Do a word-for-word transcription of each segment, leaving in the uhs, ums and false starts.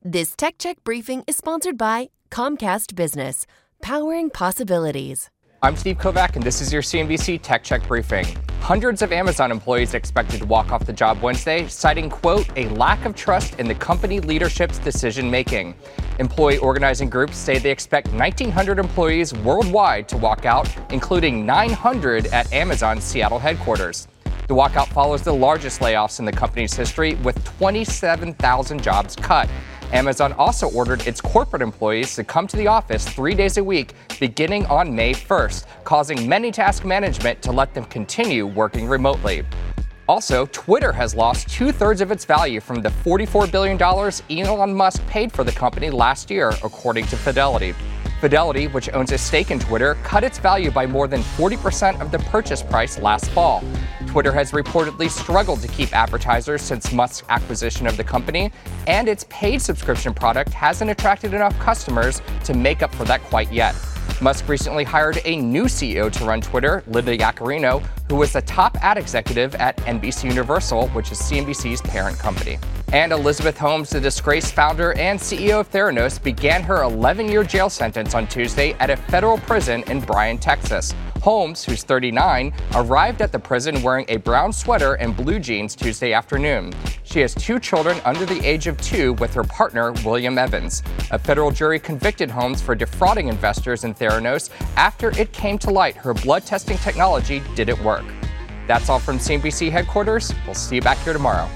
This Tech Check briefing is sponsored by Comcast Business, powering possibilities. I'm Steve Kovac, and this is your C N B C Tech Check briefing. Hundreds of Amazon employees expected to walk off the job Wednesday, citing, quote, a lack of trust in the company leadership's decision-making. Employee organizing groups say they expect nineteen hundred employees worldwide to walk out, including nine hundred at Amazon's Seattle headquarters. The walkout follows the largest layoffs in the company's history, with twenty-seven thousand jobs cut. Amazon also ordered its corporate employees to come to the office three days a week beginning on May first, causing many task management to let them continue working remotely. Also, Twitter has lost two-thirds of its value from the forty-four billion dollars Elon Musk paid for the company last year, according to Fidelity. Fidelity, which owns a stake in Twitter, cut its value by more than forty percent of the purchase price last fall. Twitter has reportedly struggled to keep advertisers since Musk's acquisition of the company, and its paid subscription product hasn't attracted enough customers to make up for that quite yet. Musk recently hired a new C E O to run Twitter, Linda Yaccarino, who was the top ad executive at N B C Universal, which is C N B C's parent company. And Elizabeth Holmes, the disgraced founder and C E O of Theranos, began her eleven-year jail sentence on Tuesday at a federal prison in Bryan, Texas. Holmes, who's thirty-nine, arrived at the prison wearing a brown sweater and blue jeans Tuesday afternoon. She has two children under the age of two with her partner, William Evans. A federal jury convicted Holmes for defrauding investors in Theranos after it came to light her blood testing technology didn't work. That's all from C N B C headquarters. We'll see you back here tomorrow.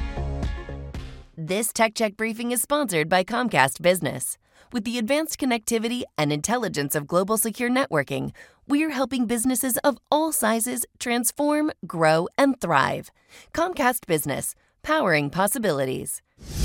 This Tech Check briefing is sponsored by Comcast Business. With the advanced connectivity and intelligence of global secure networking, we're helping businesses of all sizes transform, grow, and thrive. Comcast Business, powering possibilities.